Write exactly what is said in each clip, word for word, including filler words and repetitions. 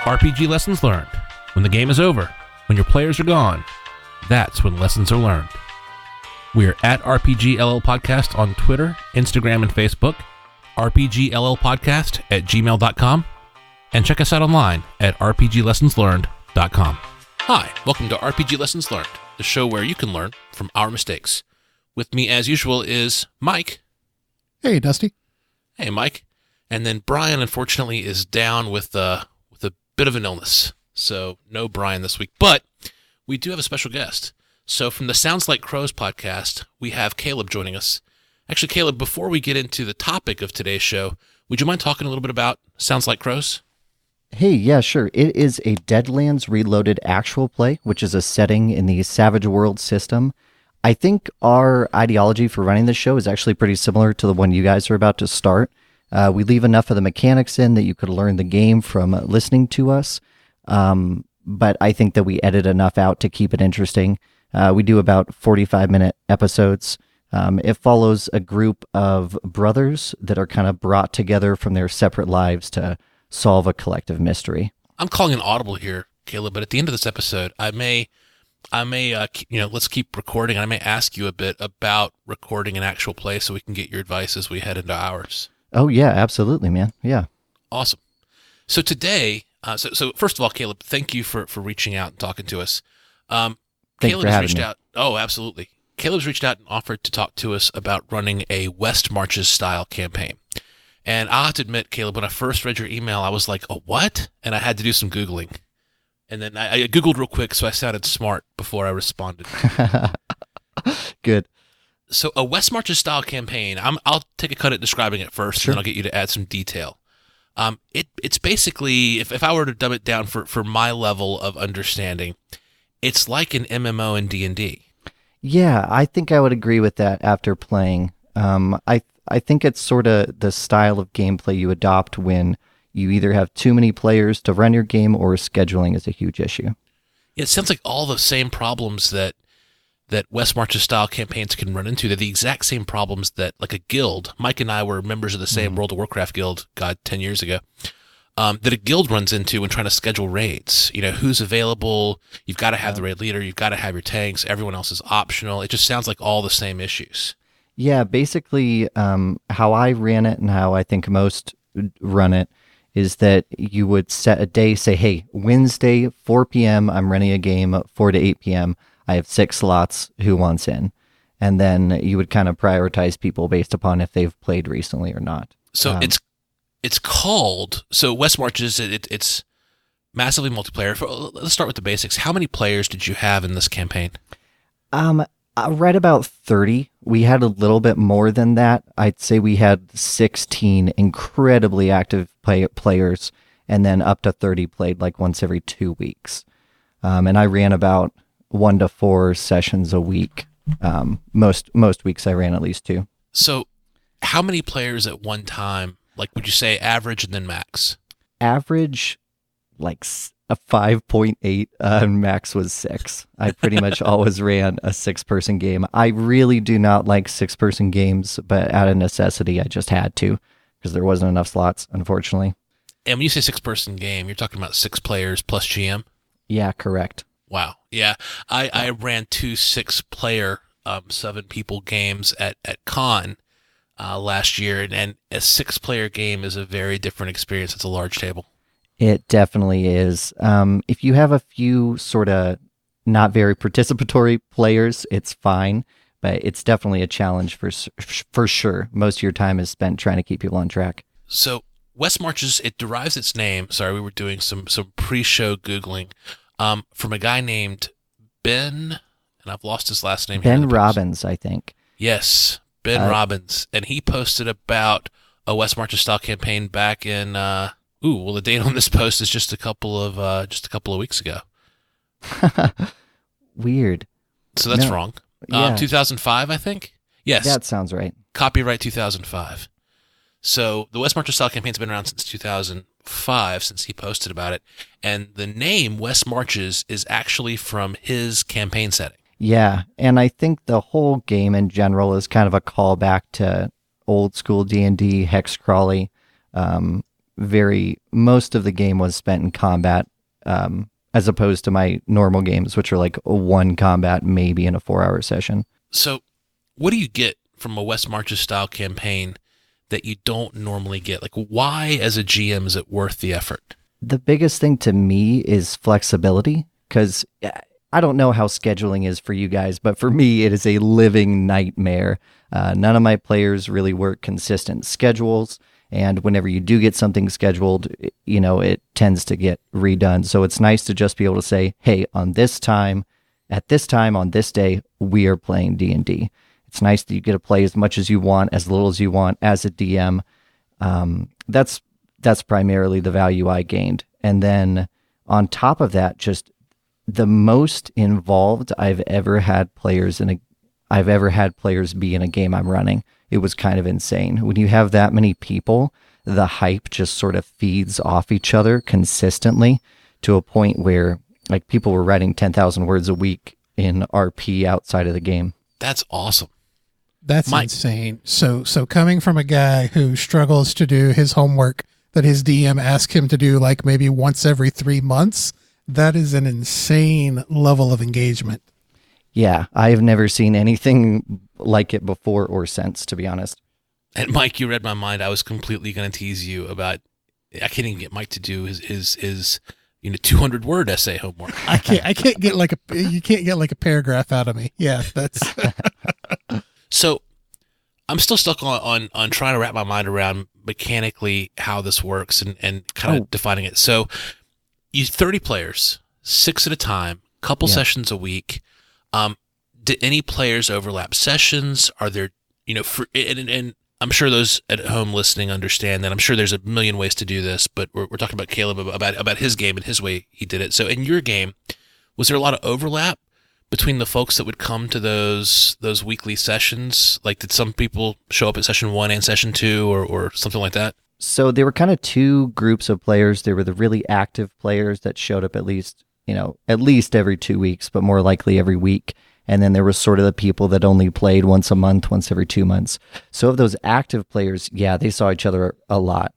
R P G lessons learned. When the game is over, when your players are gone, that's when lessons are learned. We are at R P G L L Podcast on Twitter, Instagram, and Facebook, R P G L L Podcast at gmail dot com, and check us out online at r p g lessons learned dot com. Hi, welcome to R P G Lessons Learned, the show where you can learn from our mistakes. With me, as usual, is Mike. Hey, Dusty. Hey, Mike. And then Brian, unfortunately, is down with uh, with a bit of an illness. So no Brian this week. But we do have a special guest. So from the Sounds Like Crows podcast, we have Caleb joining us. Actually, Caleb, before we get into the topic of today's show, would you mind talking a little bit about Sounds Like Crows? Hey, yeah, sure. It is a Deadlands Reloaded actual play, which is a setting in the Savage World system. I think our ideology for running this show is actually pretty similar to the one you guys are about to start. Uh, we leave enough of the mechanics in that you could learn the game from listening to us, um, but I think that we edit enough out to keep it interesting. Uh, we do about forty-five minute episodes. Um, it follows a group of brothers that are kind of brought together from their separate lives to solve a collective mystery. I'm calling an audible here, Caleb, but at the end of this episode, I may, I may, uh, you know, let's keep recording. I may ask you a bit about recording an actual play so we can get your advice as we head into ours. Oh, yeah, absolutely, man. Yeah. Awesome. So today, uh, so, so first of all, Caleb, thank you for, for reaching out and talking to us. Um, Thanks Caleb for has having reached me. out. Oh, absolutely. Caleb's reached out and offered to talk to us about running a West Marches style campaign. And I'll have to admit, Caleb, when I first read your email, I was like, a what? And I had to do some Googling. And then I, I Googled real quick, so I sounded smart before I responded. Good. So a West Marches style campaign, I'm, I'll take a cut at describing it first, Sure. and then I'll get you to add some detail. Um, it It's basically, if, if I were to dumb it down for, for my level of understanding, it's like an M M O in D and D. Yeah, I think I would agree with that after playing. Um, I I think it's sort of the style of gameplay you adopt when you either have too many players to run your game or scheduling is a huge issue. It sounds like all the same problems that that West Marches style campaigns can run into. They're the exact same problems that, like a guild, Mike and I were members of the same Mhm. World of Warcraft guild, God, ten years ago, um, that a guild runs into when trying to schedule raids. You know, who's available, you've got to have the raid leader, you've got to have your tanks, everyone else is optional. It just sounds like all the same issues. Yeah, basically um, how I ran it and how I think most run it is that you would set a day, say, hey, Wednesday, four p.m., I'm running a game, four to eight p.m., I have six slots, who wants in? And then you would kind of prioritize people based upon if they've played recently or not. So Um, it's it's called, so West Marches, it, it, it's massively multiplayer. For, let's start with the basics. How many players did you have in this campaign? Um, uh, right about thirty. We had a little bit more than that. I'd say we had sixteen incredibly active play- players, and then up to thirty played like once every two weeks. Um, and I ran about one to four sessions a week. Um, most most weeks I ran at least two. So how many players at one time, like would you say average and then max? Average, like s- a five point eight, uh, and max was six. I pretty much always ran a six-person game. I really do not like six-person games, but out of necessity, I just had to because there wasn't enough slots, unfortunately. And when you say six-person game, you're talking about six players plus G M? Yeah, correct. Wow. Yeah. I, I ran two six-player, um, seven-people games at, at Con uh, last year, and, and a six-player game is a very different experience. It's a large table. It definitely is. Um, if you have a few sort of not very participatory players, it's fine, but it's definitely a challenge for s- for sure. Most of your time is spent trying to keep people on track. So West Marches, it derives its name, sorry, we were doing some, some pre-show Googling, um, from a guy named Ben, and I've lost his last name. here in Ben the post. Robbins, I think. Yes, Ben Uh, Robbins. And he posted about a West Marches style campaign back in, uh, ooh, well, the date on this post is just a couple of, uh, just a couple of weeks ago. Weird. So that's No, wrong. yeah. Um, two thousand five, I think? Yes. That sounds right. Copyright two thousand five. So the West Marches style campaign's been around since two thousand five, since he posted about it. And the name West Marches is actually from his campaign setting. Yeah, and I think the whole game in general is kind of a callback to old school D and D, hex crawly, um, very, most of the game was spent in combat, um, as opposed to my normal games, which are like a one combat, maybe in a four hour session. So what do you get from a West Marches style campaign that you don't normally get? Like, why as a G M is it worth the effort? The biggest thing to me is flexibility, because I don't know how scheduling is for you guys, but for me, it is a living nightmare. Uh, none of my players really work consistent schedules. And whenever you do get something scheduled, you know, it tends to get redone. So it's nice to just be able to say, hey, on this time, at this time, on this day, we are playing D and D. It's nice that you get to play as much as you want, as little as you want as a D M. Um, that's that's primarily the value I gained. And then on top of that, just the most involved I've ever had players in a I've ever had players be in a game I'm running. It was kind of insane. When you have that many people, the hype just sort of feeds off each other consistently to a point where like people were writing ten thousand words a week in R P outside of the game. That's awesome. That's My- insane. So, so coming from a guy who struggles to do his homework that his D M asks him to do like maybe once every three months, that is an insane level of engagement. Yeah, I have never seen anything like it before or since, to be honest. And Mike, you read my mind. I was completely going to tease you about, I can't even get Mike to do his, his, his you know, two hundred word essay homework. I can't, I can't get like a, you can't get like a paragraph out of me. Yeah, that's. So I'm still stuck on, on, on trying to wrap my mind around mechanically how this works and, and kind of Oh. defining it. So you thirty players, six at a time, couple Yeah. sessions a week. Um, do any players overlap sessions? Are there, you know, for, and, and, and I'm sure those at home listening understand that. I'm sure there's a million ways to do this, but we're, we're talking about Caleb about, about his game and his way he did it. So in your game, was there a lot of overlap between the folks that would come to those, those weekly sessions? Like, did some people show up at session one and session two or, or something like that? So there were kind of two groups of players. There were the really active players that showed up at least, you know, at least every two weeks, but more likely every week. And then there was sort of the people that only played once a month, once every two months. So of those active players, yeah, they saw each other a lot.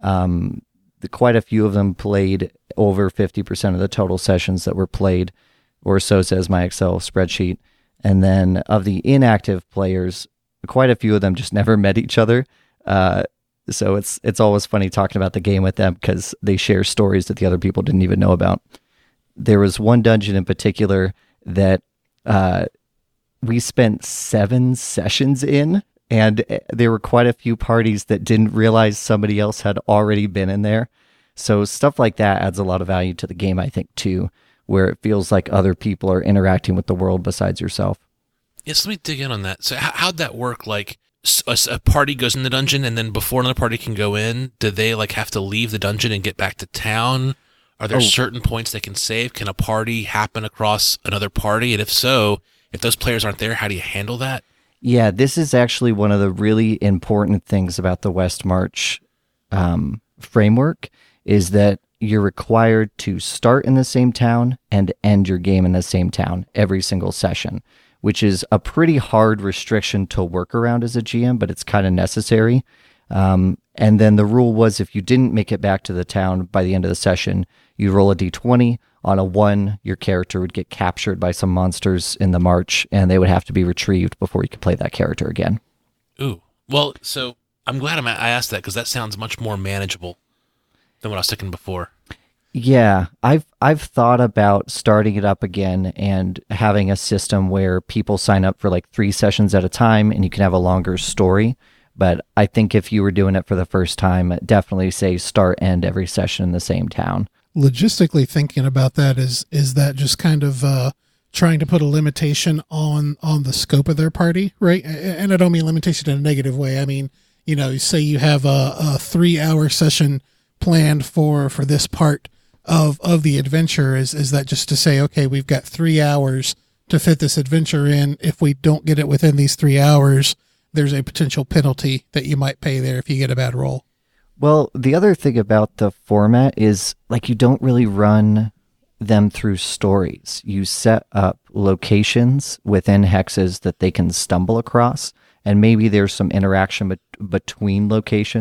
Um, the, quite a few of them played over fifty percent of the total sessions that were played, or so says my Excel spreadsheet. And then of the inactive players, quite a few of them just never met each other. Uh, so it's it's always funny talking about the game with them because they share stories that the other people didn't even know about. There was one dungeon in particular that uh, we spent seven sessions in, and there were quite a few parties that didn't realize somebody else had already been in there. So stuff like that adds a lot of value to the game, I think, too, where it feels like other people are interacting with the world besides yourself. Yes, let me dig in on that. So how, how'd that work? Like s- a, s- a party goes in the dungeon, and then before another party can go in, do they like have to leave the dungeon and get back to town? Are there Oh. certain points they can save? Can a party happen across another party? And if so, if those players aren't there, how do you handle that? Yeah, this is actually one of the really important things about the West March um, framework is that you're required to start in the same town and end your game in the same town every single session, which is a pretty hard restriction to work around as a G M, but it's kind of necessary. Um, and then the rule was if you didn't make it back to the town by the end of the session, you roll a d twenty. On a one, your character would get captured by some monsters in the march, and they would have to be retrieved before you could play that character again. Ooh, well, so I'm glad I'm, I asked that because that sounds much more manageable than what I was thinking before. Yeah, I've I've thought about starting it up again and having a system where people sign up for like three sessions at a time, and you can have a longer story. But I think if you were doing it for the first time, definitely say start end every session in the same town. Logistically thinking about that, is is that just kind of uh, trying to put a limitation on on the scope of their party, right? And I don't mean limitation in a negative way. I mean, you know, say you have a, a three hour session planned for for this part of of the adventure. Is is that just to say, okay, we've got three hours to fit this adventure in. If we don't get it within these three hours, there's a potential penalty that you might pay there if you get a bad roll. Well, the other thing about the format is like you don't really run them through stories. You set up locations within hexes that they can stumble across, and maybe there's some interaction bet- between locations.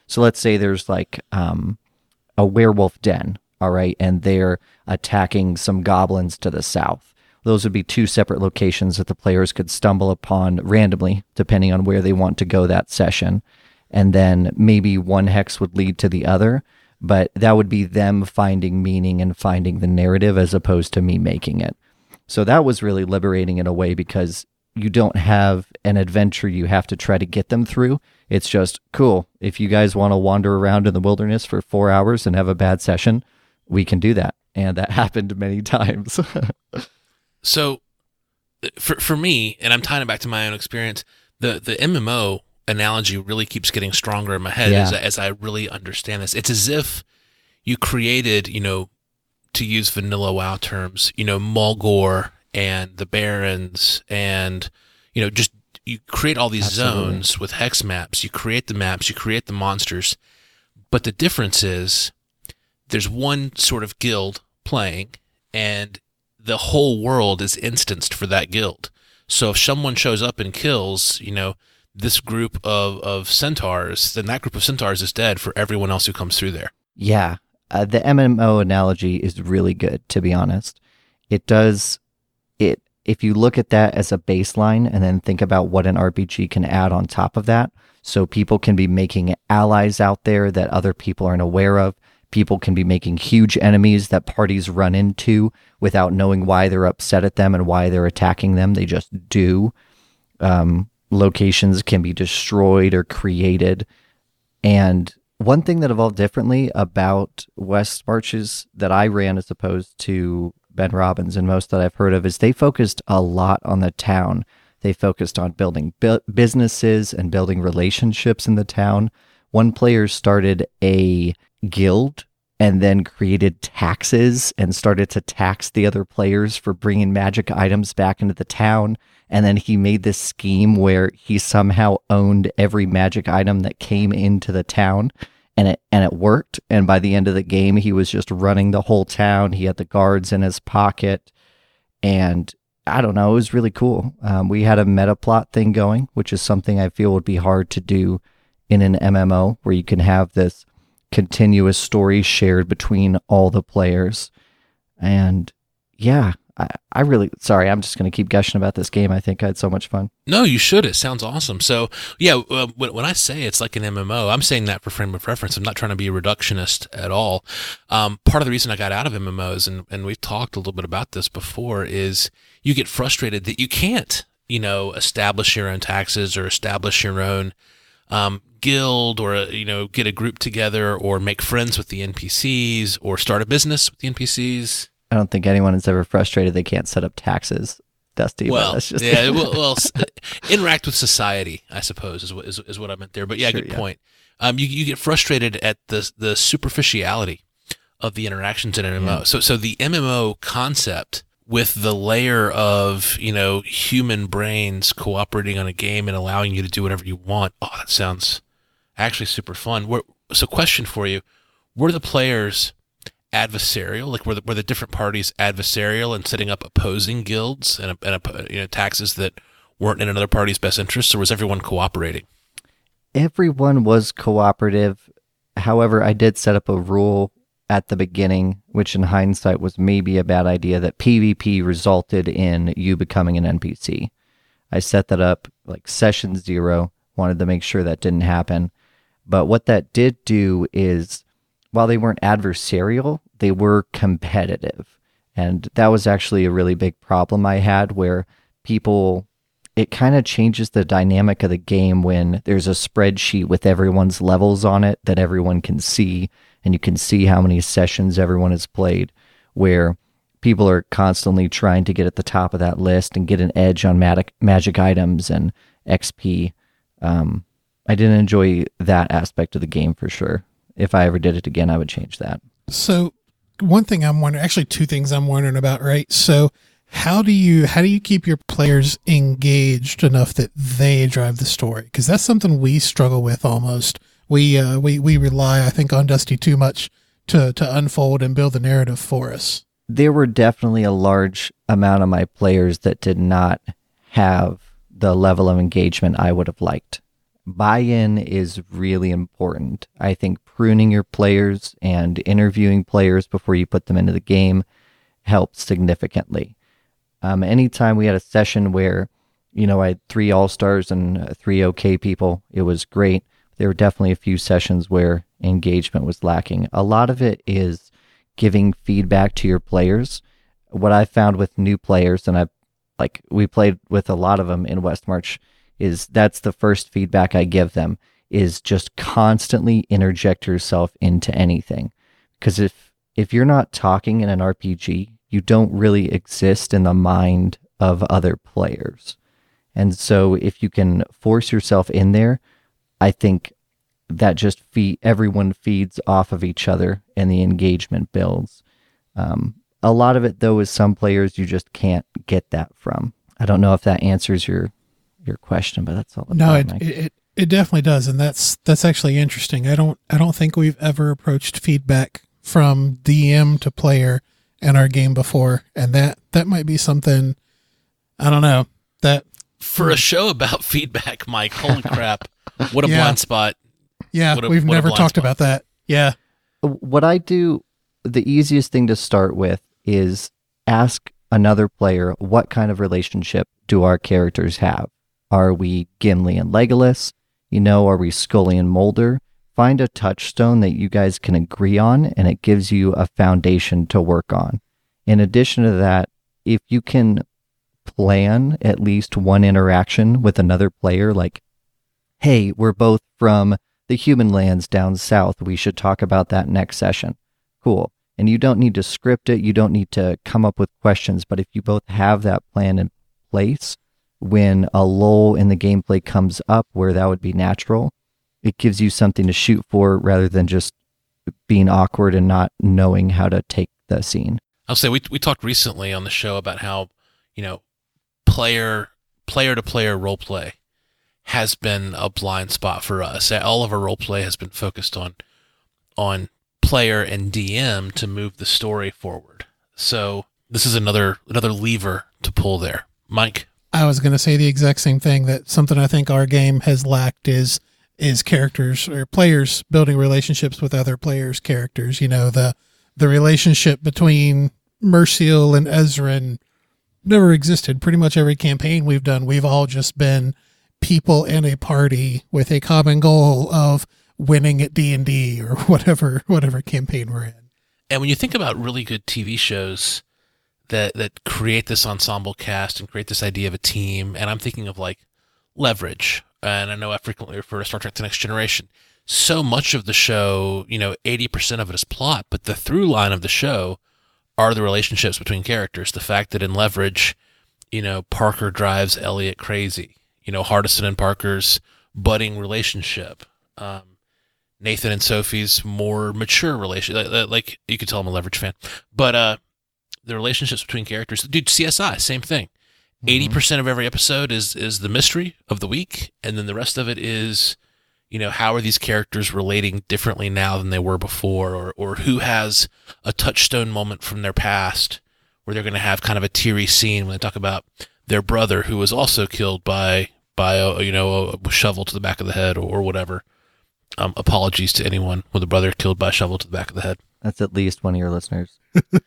So let's say there's like um, a werewolf den, all right, and they're attacking some goblins to the south. Those would be two separate locations that the players could stumble upon randomly, depending on where they want to go that session. And then maybe one hex would lead to the other, but that would be them finding meaning and finding the narrative as opposed to me making it. So that was really liberating in a way because you don't have an adventure you have to try to get them through. It's just, cool, if you guys want to wander around in the wilderness for four hours and have a bad session, we can do that. And that happened many times. So for for me, and I'm tying it back to my own experience, the, the M M O analogy really keeps getting stronger in my head Yeah. as, as I really understand this. It's as if you created, you know, to use vanilla WoW terms, you know, Mulgore and the Barrens and, you know, just you create all these Absolutely. zones with hex maps. You create the maps, you create the monsters. But the difference is there's one sort of guild playing and the whole world is instanced for that guild. So if someone shows up and kills, you know, this group of, of centaurs, then that group of centaurs is dead for everyone else who comes through there. Yeah, uh, the M M O analogy is really good, to be honest. It does, it. If you look at that as a baseline and then think about what an R P G can add on top of that, so people can be making allies out there that other people aren't aware of. People can be making huge enemies that parties run into without knowing why they're upset at them and why they're attacking them. They just do. Um, locations can be destroyed or created. And one thing that evolved differently about West Marches that I ran as opposed to Ben Robbins and most that I've heard of is they focused a lot on the town. They focused on building bu- businesses and building relationships in the town. One player started a guild and then created taxes and started to tax the other players for bringing magic items back into the town. And then he made this scheme where he somehow owned every magic item that came into the town, and it and it worked. And by the end of the game, he was just running the whole town. He had the guards in his pocket, and I don't know, it was really cool. Um, we had a meta plot thing going, which is something I feel would be hard to do in an M M O, where you can have this continuous story shared between all the players. And yeah, I, I really, sorry, I'm just going to keep gushing about this game. I think I had so much fun. No, you should. It sounds awesome. So, yeah, uh, when, when I say it's like an M M O, I'm saying that for frame of reference. I'm not trying to be a reductionist at all. Um, part of the reason I got out of M M Os, and, and we've talked a little bit about this before, is you get frustrated that you can't, you know, establish your own taxes or establish your own um, guild or, you know, get a group together or make friends with the N P Cs or start a business with the N P Cs. I don't think anyone is ever frustrated they can't set up taxes, Dusty. Well, that's just yeah, well, well s- interact with society, I suppose, is what is, is what I meant there. But yeah, Sure, good yeah. point. Um, you you get frustrated at the the superficiality of the interactions in an M M O. Yeah. So so the M M O concept with the layer of, you know, human brains cooperating on a game and allowing you to do whatever you want. Oh, that sounds actually super fun. Were, so question for you, were the players adversarial? Like were the, were the different parties adversarial and setting up opposing guilds and, and you know, taxes that weren't in another party's best interests, or was everyone cooperating? Everyone was cooperative. However, I did set up a rule at the beginning, which in hindsight was maybe a bad idea, that PvP resulted in you becoming an N P C. I set that up like session zero, wanted to make sure that didn't happen. But what that did do is, while they weren't adversarial, they were competitive. And that was actually a really big problem I had, where people, it kind of changes the dynamic of the game when there's a spreadsheet with everyone's levels on it that everyone can see, and you can see how many sessions everyone has played, where people are constantly trying to get at the top of that list and get an edge on magic, magic items and X P. Um, I didn't enjoy that aspect of the game for sure. If I ever did it again, I would change that. So one thing I'm wondering, actually two things I'm wondering about, right? So how do you, how do you keep your players engaged enough that they drive the story? Because that's something we struggle with almost. We, uh, we, we rely, I think, on Dusty too much to, to unfold and build the narrative for us. There were definitely a large amount of my players that did not have the level of engagement I would have liked. buy-in is really important. I think pruning your players and interviewing players before you put them into the game helps significantly. Um, anytime we had a session where, you know, I had three all-stars and uh, three okay people, it was great. There were definitely a few sessions where engagement was lacking. A lot of it is giving feedback to your players. What I found with new players, and I like we played with a lot of them in West March, is that's the first feedback I give them, is just constantly interject yourself into anything. Because if if you're not talking in an R P G, you don't really exist in the mind of other players. And so if you can force yourself in there, I think that just feed, everyone feeds off of each other and the engagement builds. Um, a lot of it, though, is some players you just can't get that from. I don't know if that answers your your question, but that's all. No, it, it it definitely does, and that's that's actually interesting. I don't I don't think we've ever approached feedback from D M to player in our game before, and that that might be something. I don't know that for a show about feedback, Mike. Holy crap! What a yeah. blind spot. Yeah, a, we've never talked spot. about that. Yeah. What I do, the easiest thing to start with is ask another player, what kind of relationship do our characters have? Are we Gimli and Legolas? You know, are we Scully and Mulder? Find a touchstone that you guys can agree on, and it gives you a foundation to work on. In addition to that, if you can plan at least one interaction with another player, like, hey, we're both from the human lands down south, we should talk about that next session. Cool. And you don't need to script it, you don't need to come up with questions, but if you both have that plan in place, when a lull in the gameplay comes up where that would be natural, it gives you something to shoot for rather than just being awkward and not knowing how to take the scene. I'll say we we talked recently on the show about how, you know, player player to player role play has been a blind spot for us. All of our role play has been focused on on player and D M to move the story forward. So this is another another lever to pull there. Mike? I was going to say the exact same thing, that something I think our game has lacked is is characters or players building relationships with other players' characters. You know, the the relationship between Merciel and Ezran never existed. Pretty much every campaign we've done, we've all just been people in a party with a common goal of winning at D and D or whatever whatever campaign we're in. And when you think about really good T V shows that that create this ensemble cast and create this idea of a team, and I'm thinking of like Leverage, and I know I frequently refer to Star Trek The Next Generation. So much of the show, you know, eighty percent of it is plot, but the through line of the show are the relationships between characters. The fact that in Leverage, you know, Parker drives Elliot crazy. You know, Hardison and Parker's budding relationship. Um, Nathan and Sophie's more mature relationship. Like, like you could tell I'm a Leverage fan. But uh, the relationships between characters. Dude, C S I, same thing. Mm-hmm. eighty percent of every episode is is the mystery of the week, and then the rest of it is, you know, how are these characters relating differently now than they were before, or or who has a touchstone moment from their past where they're going to have kind of a teary scene when they talk about their brother who was also killed by by a, you know, a shovel to the back of the head or, or whatever. Um, apologies to anyone with a brother killed by a shovel to the back of the head. That's at least one of your listeners.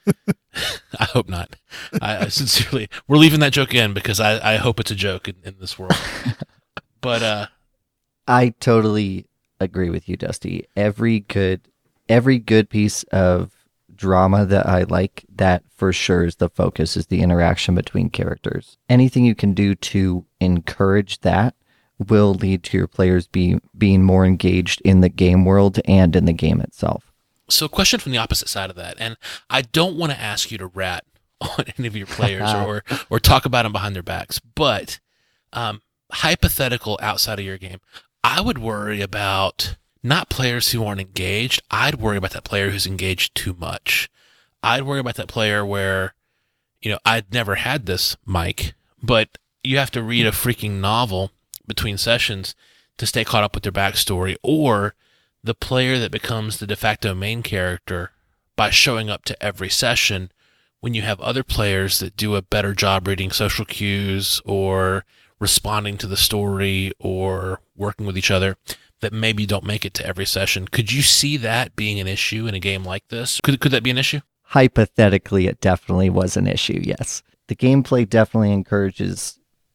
I hope not. I, I sincerely, we're leaving that joke in because I, I hope it's a joke in, in this world. But uh, I totally agree with you, Dusty. Every good, every good piece of drama that I like, that for sure is the focus, is the interaction between characters. Anything you can do to encourage that will lead to your players be, being more engaged in the game world and in the game itself. So a question from the opposite side of that, and I don't want to ask you to rat on any of your players or, or talk about them behind their backs, but um, hypothetical outside of your game, I would worry about not players who aren't engaged. I'd worry about that player who's engaged too much. I'd worry about that player where, you know, I'd never had this, Mike, but you have to read a freaking novel between sessions to stay caught up with their backstory, or the player that becomes the de facto main character by showing up to every session when you have other players that do a better job reading social cues or responding to the story or working with each other that maybe don't make it to every session. Could you see that being an issue in a game like this? Could could that be an issue? Hypothetically, it definitely was an issue, yes. The gameplay definitely encourages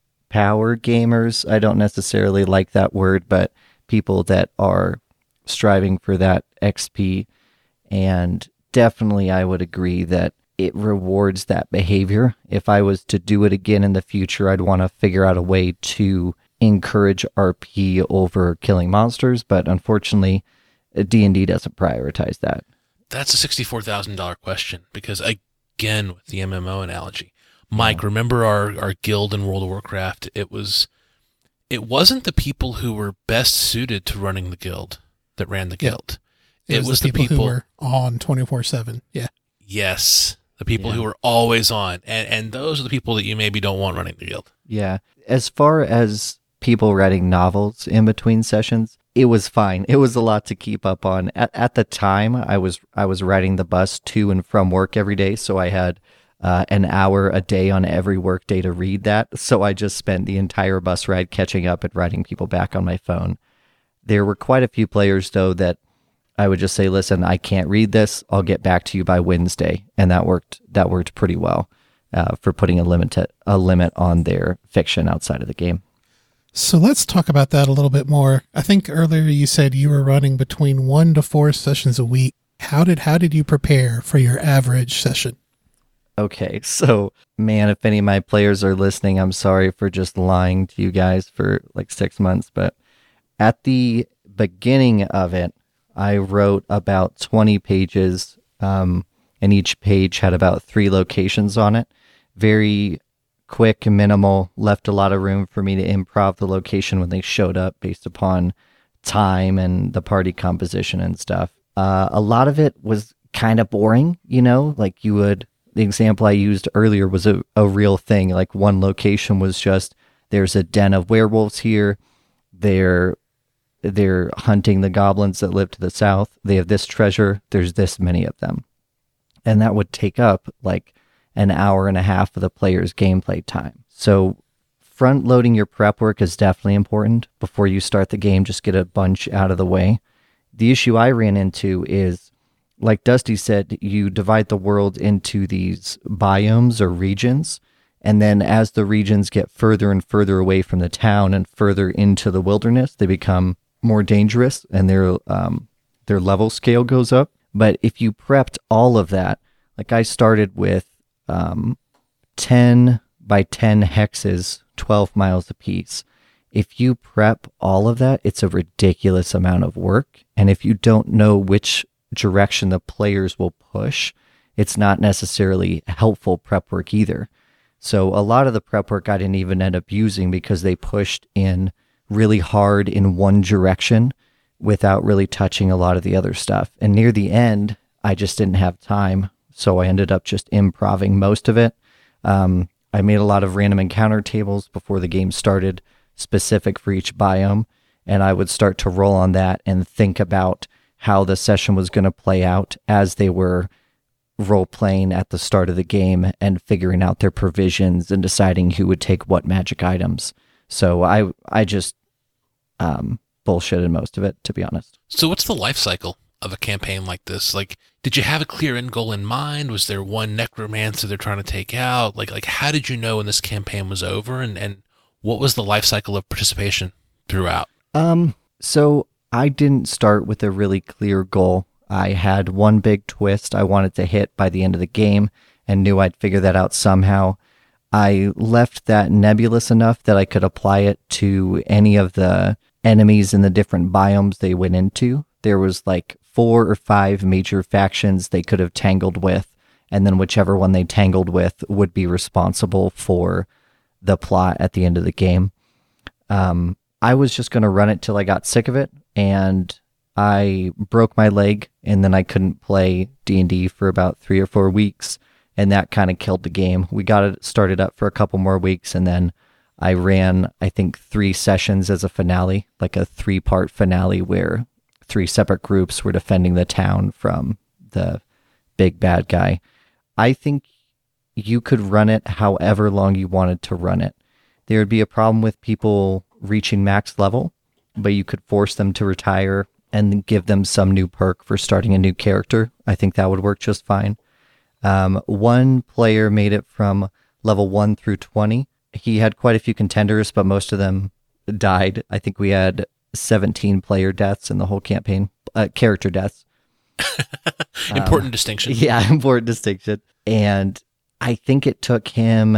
power gamers. I don't necessarily like that word, but people that are striving for that X P. And definitely I would agree that it rewards that behavior. If I was to do it again in the future, I'd want to figure out a way to encourage R P over killing monsters, but unfortunately, D and D doesn't prioritize that. That's a sixty-four thousand dollars question, because again, with the M M O analogy, Mike, yeah. remember our, our guild in World of Warcraft? It was, it wasn't the people who were best suited to running the guild that ran the guild. It, it was, was the people, the people who were on twenty-four seven. Yeah. Yes. The people yeah. who are always on. And, and those are the people that you maybe don't want running the guild. Yeah. As far as people writing novels in between sessions, it was fine. It was a lot to keep up on. At, at the time, I was I was riding the bus to and from work every day, so I had uh, an hour a day on every work day to read that. So I just spent the entire bus ride catching up and writing people back on my phone. There were quite a few players, though, that I would just say, listen, I can't read this. I'll get back to you by Wednesday. And that worked that worked pretty well uh, for putting a limit, a limit on their fiction outside of the game. So let's talk about that a little bit more. I think earlier you said you were running between one to four sessions a week. How did how did you prepare for your average session? Okay, so man, if any of my players are listening, I'm sorry for just lying to you guys for like six months. But at the beginning of it, I wrote about twenty pages, um, and each page had about three locations on it. Very quick and minimal, left a lot of room for me to improv the location when they showed up based upon time and the party composition and stuff. Uh, a lot of it was kind of boring, you know, like you would, the example I used earlier was a, a real thing. Like one location was just, there's a den of werewolves here. They're They're hunting the goblins that live to the south. They have this treasure. There's this many of them. And that would take up like an hour and a half of the player's gameplay time. So front loading your prep work is definitely important. Before you start the game, just get a bunch out of the way. The issue I ran into is, like Dusty said, you divide the world into these biomes or regions. And then as the regions get further and further away from the town and further into the wilderness, they become more dangerous and their um, their level scale goes up. But if you prepped all of that, like I started with um, ten by ten hexes, twelve miles apiece. If you prep all of that, it's a ridiculous amount of work. And if you don't know which direction the players will push, it's not necessarily helpful prep work either. So a lot of the prep work I didn't even end up using because they pushed in really hard in one direction without really touching a lot of the other stuff. And near the end, I just didn't have time. So I ended up just improving most of it. Um, I made a lot of random encounter tables before the game started, specific for each biome. And I would start to roll on that and think about how the session was going to play out as they were role-playing at the start of the game and figuring out their provisions and deciding who would take what magic items. So I I just um, bullshitted most of it, to be honest. So what's the life cycle of a campaign like this? Like, did you have a clear end goal in mind? Was there one necromancer they're trying to take out? Like, like how did you know when this campaign was over? And, and what was the life cycle of participation throughout? Um. So I didn't start with a really clear goal. I had one big twist I wanted to hit by the end of the game and knew I'd figure that out somehow. I left that nebulous enough that I could apply it to any of the enemies in the different biomes they went into. There was like four or five major factions they could have tangled with, and then whichever one they tangled with would be responsible for the plot at the end of the game. Um, I was just going to run it till I got sick of it, and I broke my leg, and then I couldn't play D and D for about three or four weeks. And that kind of killed the game. We got it started up for a couple more weeks, and then I ran, I think, three sessions as a finale, like a three-part finale where three separate groups were defending the town from the big bad guy. I think you could run it however long you wanted to run it. There would be a problem with people reaching max level, but you could force them to retire and give them some new perk for starting a new character. I think that would work just fine. Um, one player made it from level one through twenty. He had quite a few contenders, but most of them died. I think we had seventeen player deaths in the whole campaign, uh, character deaths. Important um, distinction. Yeah, important distinction. And I think it took him,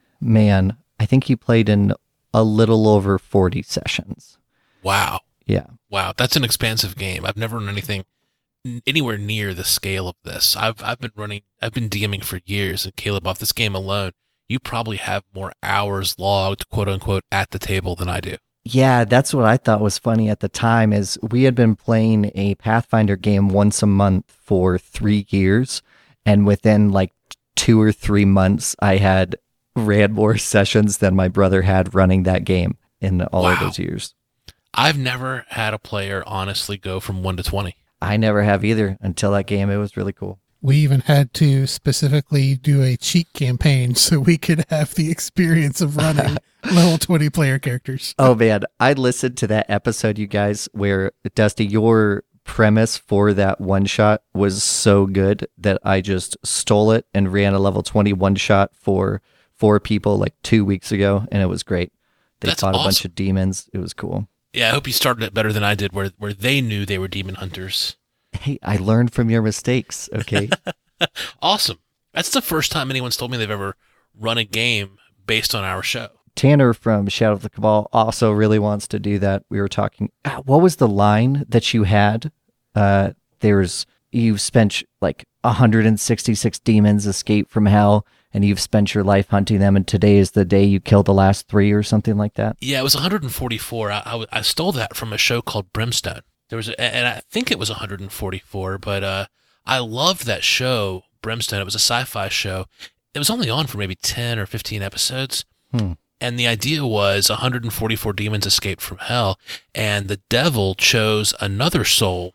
man, I think he played in a little over forty sessions. Wow. Yeah. Wow. That's an expansive game. I've never run anything anywhere near the scale of this. I've I've been running, I've been DMing for years, and Caleb, off this game alone, you probably have more hours logged, quote unquote, at the table than I do. Yeah, that's what I thought was funny at the time is we had been playing a Pathfinder game once a month for three years. And within like two or three months, I had ran more sessions than my brother had running that game in all Wow. of those years. I've never had a player honestly go from one to twenty. I never have either until that game. It was really cool. We even had to specifically do a cheat campaign so we could have the experience of running level twenty player characters. Oh man, I listened to that episode, you guys, where Dusty, your premise for that one shot was so good that I just stole it and ran a level twenty one shot for four people like two weeks ago, and it was great. They That's fought a awesome. bunch of demons. It was cool. Yeah, I hope you started it better than I did, where where they knew they were demon hunters. Hey, I learned from your mistakes, okay? Awesome. That's the first time anyone's told me they've ever run a game based on our show. Tanner from Shadow of the Cabal also really wants to do that. We were talking, ah, what was the line that you had? Uh, there's, you've spent like one hundred sixty-six demons escape from hell, and you've spent your life hunting them, and today is the day you kill the last three or something like that. Yeah, it was one hundred forty-four. I, I, I stole that from a show called Brimstone. There was, a, and I think it was one hundred forty-four, but uh, I loved that show, Brimstone. It was a sci-fi show. It was only on for maybe ten or fifteen episodes. Hmm. And the idea was one hundred forty-four demons escaped from hell, and the devil chose another soul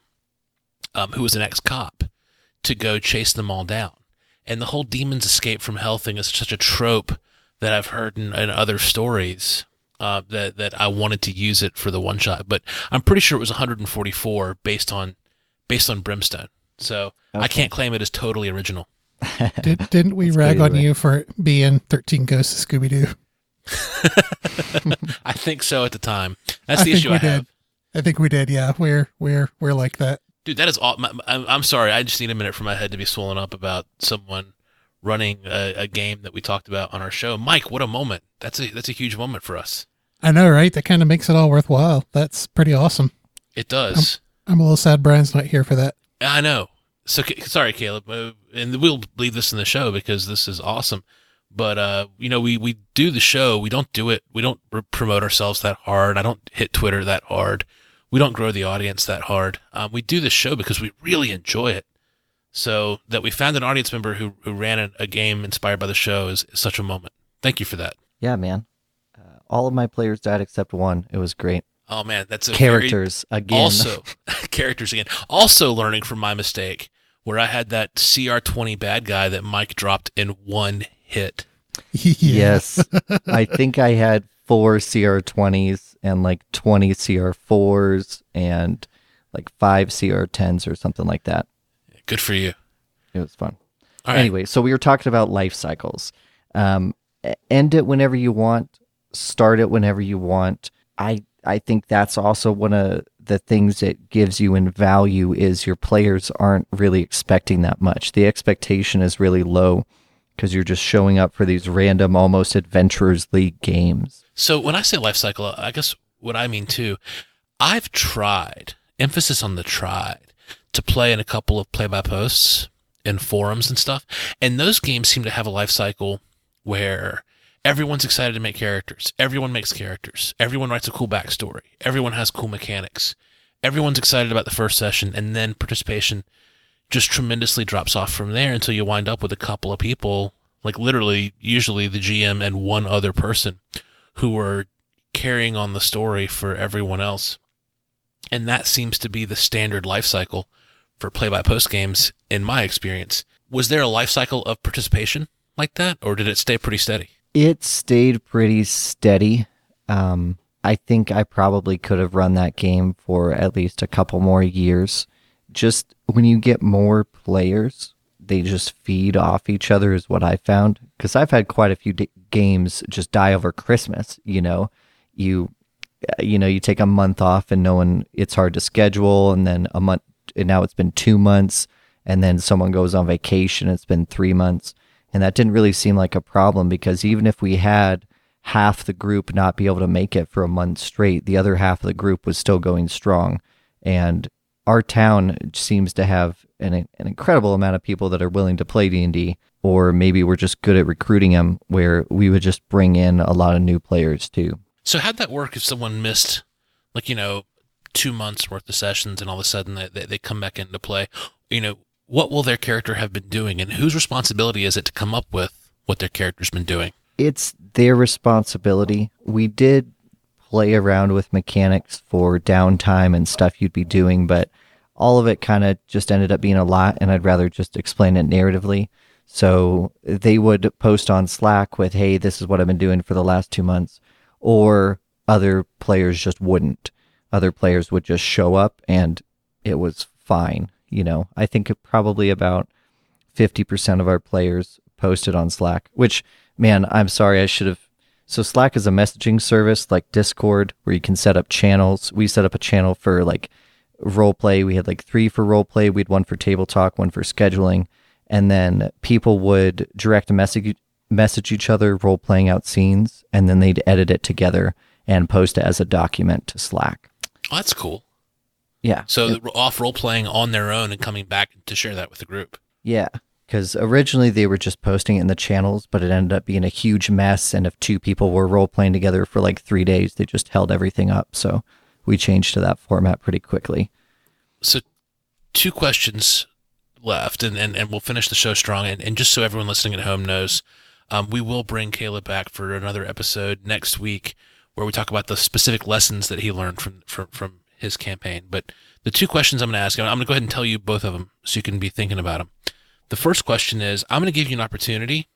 um, who was an ex-cop to go chase them all down. And the whole demons escape from hell thing is such a trope that I've heard in, in other stories uh, that, that I wanted to use it for the one-shot. But I'm pretty sure it was one hundred forty-four based on based on Brimstone. So Okay. I can't claim it as totally original. Did, didn't we That's rag pretty on right. you for being thirteen Ghosts of Scooby-Doo? I think so at the time. That's I the think issue we I have. did. I think we did, yeah. We're, we're, we're like that. Dude, that is all. My, I'm, I'm sorry. I just need a minute for my head to be swollen up about someone running a, a game that we talked about on our show. Mike, what a moment! That's a that's a huge moment for us. I know, right? That kind of makes it all worthwhile. That's pretty awesome. It does. I'm a little sad Brian's not here for that. I know. So Ca- sorry, Caleb, uh, and we'll leave this in the show because this is awesome. But uh, you know, we we do the show. We don't do it. We don't r- promote ourselves that hard. I don't hit Twitter that hard. We don't grow the audience that hard. Um, we do this show because we really enjoy it. So that we found an audience member who, who ran a, a game inspired by the show is, is such a moment. Thank you for that. Yeah, man. Uh, all of my players died except one. It was great. Oh man, that's a Characters, very, again. Also, characters again. Also learning from my mistake where I had that C R twenty bad guy that Mike dropped in one hit. Yeah. Yes. I think I had four C R twenties and like twenty C R fours and like five C R tens or something like that. Good for you. It was fun. All right. Anyway, so we were talking about life cycles. Um, e- end it whenever you want, start it whenever you want. I I think that's also one of the things that gives you in value is your players aren't really expecting that much. The expectation is really low because you're just showing up for these random, almost Adventurers League games. So when I say life cycle, I guess what I mean too, I've tried, emphasis on the tried, to play in a couple of play-by-posts in forums and stuff, and those games seem to have a life cycle where everyone's excited to make characters, everyone makes characters, everyone writes a cool backstory, everyone has cool mechanics, everyone's excited about the first session, and then participation just tremendously drops off from there until you wind up with a couple of people, like literally, usually the G M and one other person, who are carrying on the story for everyone else. And that seems to be the standard life cycle for play-by-post games, in my experience. Was there a life cycle of participation like that, or did it stay pretty steady? It stayed pretty steady. Um, I think I probably could have run that game for at least a couple more years. Just when you get more players, they just feed off each other is what I found. Because I've had quite a few d- games just die over Christmas. You know, you you know you take a month off and no one. It's hard to schedule, and then a month. And now it's been two months, and then someone goes on vacation. It's been three months, and that didn't really seem like a problem because even if we had half the group not be able to make it for a month straight, the other half of the group was still going strong, and our town seems to have an, an incredible amount of people that are willing to play D and D, or maybe we're just good at recruiting them, where we would just bring in a lot of new players too. So how'd that work if someone missed, like, you know, two months worth of sessions and all of a sudden they, they, they come back into play? You know, what will their character have been doing, and whose responsibility is it to come up with what their character's been doing? It's their responsibility. We did play around with mechanics for downtime and stuff you'd be doing, but all of it kind of just ended up being a lot, and I'd rather just explain it narratively. So they would post on Slack with, hey, this is what I've been doing for the last two months, or other players just wouldn't. Other players would just show up, and it was fine. You know, I think probably about fifty percent of our players posted on Slack, which, man, I'm sorry, I should have. So Slack is a messaging service like Discord where you can set up channels. We set up a channel for like role play. We had like three for role play. We had one for table talk, one for scheduling. And then people would direct message message each other, role playing out scenes, and then they'd edit it together and post it as a document to Slack. Oh, that's cool. Yeah. So it, off role playing on their own and coming back to share that with the group. Yeah. Because originally they were just posting it in the channels, but it ended up being a huge mess. And if two people were role playing together for like three days, they just held everything up. So we changed to that format pretty quickly. So two questions left, and, and, and we'll finish the show strong. And, and just so everyone listening at home knows, um, we will bring Caleb back for another episode next week where we talk about the specific lessons that he learned from, from, from his campaign. But the two questions I'm going to ask, I'm going to go ahead and tell you both of them so you can be thinking about them. The first question is, I'm going to give you an opportunity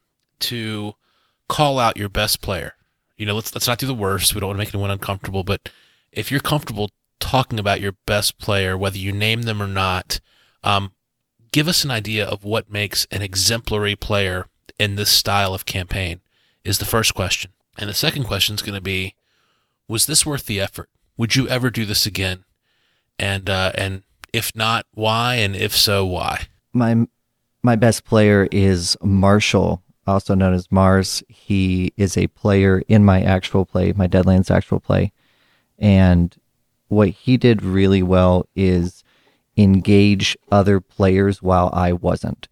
to call out your best player. You know, let's let's not do the worst. We don't want to make anyone uncomfortable, but if you're comfortable talking about your best player, whether you name them or not, um, give us an idea of what makes an exemplary player in this style of campaign is the first question. And the second question is going to be, was this worth the effort? Would you ever do this again? And uh, and if not, why? And if so, why? My My best player is Marshall, also known as Mars. He is a player in my actual play, my Deadlands actual play. And what he did really well is engage other players while I wasn't.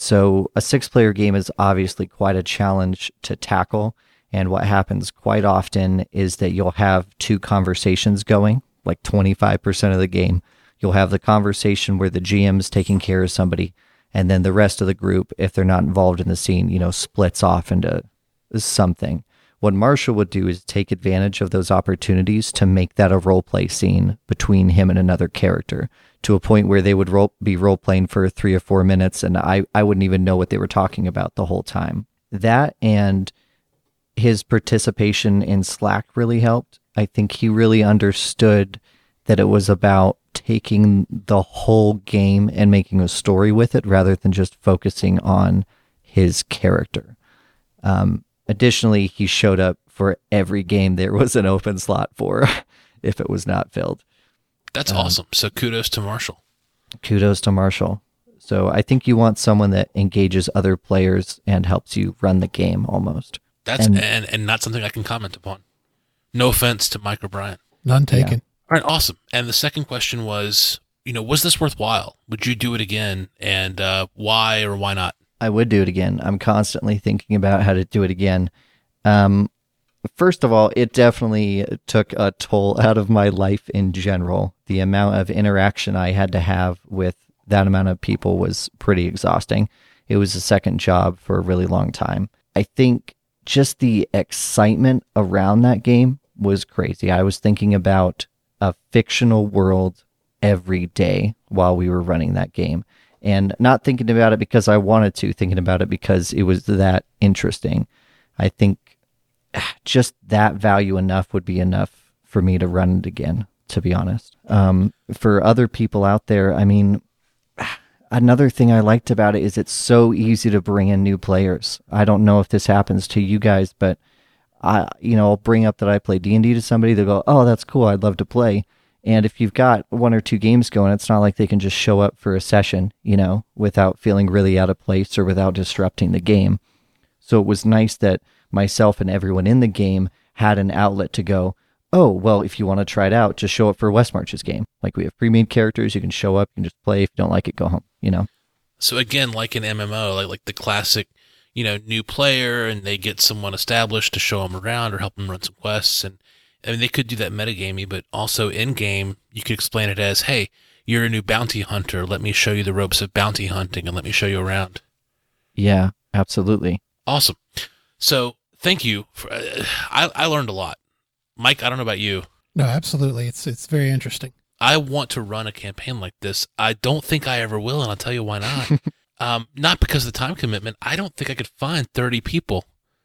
So a six-player game is obviously quite a challenge to tackle. And what happens quite often is that you'll have two conversations going, like twenty-five percent of the game. You'll have the conversation where the G M is taking care of somebody, and then the rest of the group, if they're not involved in the scene, you know, splits off into something. What Marshall would do is take advantage of those opportunities to make that a role play scene between him and another character, to a point where they would role, be role playing for three or four minutes, and I, I wouldn't even know what they were talking about the whole time. That and his participation in Slack really helped. I think he really understood that it was about taking the whole game and making a story with it rather than just focusing on his character. Um, additionally, he showed up for every game there was an open slot for if it was not filled. That's um, awesome. So kudos to Marshall. Kudos to Marshall. So I think you want someone that engages other players and helps you run the game almost. That's and, and, and not something I can comment upon. No offense to Mike O'Brien. None taken. Yeah. All right, awesome. And the second question was, you know, was this worthwhile? Would you do it again? And uh, why or why not? I would do it again. I'm constantly thinking about how to do it again. Um, first of all, it definitely took a toll out of my life in general. The amount of interaction I had to have with that amount of people was pretty exhausting. It was a second job for a really long time. I think just the excitement around that game was crazy. I was thinking about a fictional world every day while we were running that game, and not thinking about it because I wanted to, thinking about it because it was that interesting. I think just that value enough would be enough for me to run it again, to be honest. Um, for other people out there, I mean, another thing I liked about it is it's so easy to bring in new players. I don't know if this happens to you guys, but I, you know, I'll bring up that I play D and D to somebody. They'll go, "Oh, that's cool. I'd love to play." And if you've got one or two games going, it's not like they can just show up for a session, you know, without feeling really out of place or without disrupting the game. So it was nice that myself and everyone in the game had an outlet to go, "Oh, well, if you want to try it out, just show up for Westmarch's game. Like, we have pre-made characters. You can show up, you can just play. If you don't like it, go home," you know? So again, like an M M O, like like the classic, you know, new player, and they get someone established to show them around or help them run some quests. And I mean, they could do that metagamey, but also in-game, you could explain it as, "Hey, you're a new bounty hunter. Let me show you the ropes of bounty hunting and let me show you around." Yeah, absolutely. Awesome. So thank you. For, uh, I, I learned a lot. Mike, I don't know about you. No, absolutely. It's it's very interesting. I want to run a campaign like this. I don't think I ever will, and I'll tell you why not. um, not because of the time commitment. I don't think I could find thirty people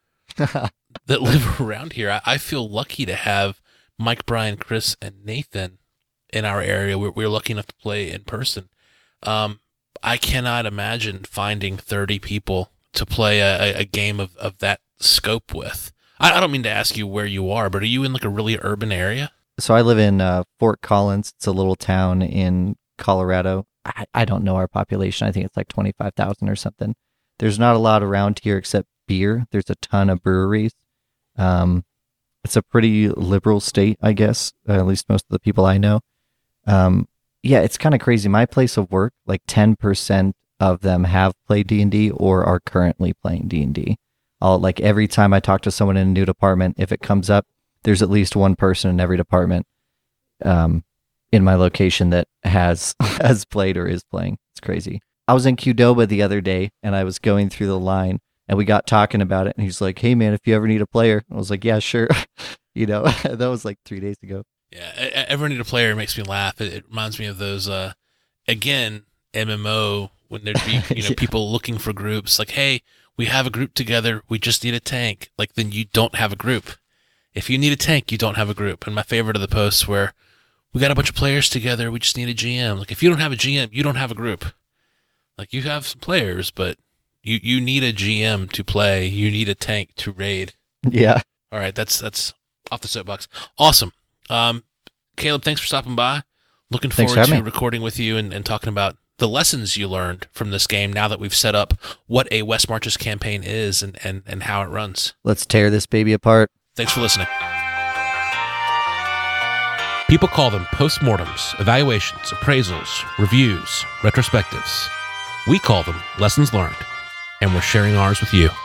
that live around here. I, I feel lucky to have Mike, Brian, Chris, and Nathan in our area. We're, we're lucky enough to play in person. Um, I cannot imagine finding thirty people to play a, a game of, of that scope with. I, I don't mean to ask you where you are, but are you in like a really urban area? So I live in uh, Fort Collins. It's a little town in Colorado. I, I don't know our population. I think it's like twenty-five thousand or something. There's not a lot around here except beer. There's a ton of breweries. Um, it's a pretty liberal state, I guess, uh, at least most of the people I know. Um, yeah, it's kind of crazy. My place of work, like ten percent of them have played D and D or are currently playing D and D. I'll, like, every time I talk to someone in a new department, if it comes up, there's at least one person in every department um, in my location that has has played or is playing. It's crazy. I was in Qdoba the other day, and I was going through the line, and we got talking about it, and he's like, "Hey, man, if you ever need a player," I was like, "Yeah, sure." You know, that was like three days ago. Yeah, ever need a player makes me laugh. It, it reminds me of those, uh, again, M M O, when there'd be, you know, Yeah. people looking for groups, like, "Hey, we have a group together, we just need a tank." Like, then you don't have a group. If you need a tank, you don't have a group. And my favorite of the posts where, "We got a bunch of players together, we just need a G M." Like, if you don't have a G M, you don't have a group. Like, you have some players, but you, you need a G M to play. You need a tank to raid. Yeah. All right, that's that's off the soapbox. Awesome. Um, Caleb, thanks for stopping by. Looking Thanks forward for to having me. recording with you and, and talking about the lessons you learned from this game now that we've set up what a West Marches campaign is and, and, and how it runs. Let's tear this baby apart. Thanks for listening. People call them postmortems, evaluations, appraisals, reviews, retrospectives. We call them lessons learned, and we're sharing ours with you.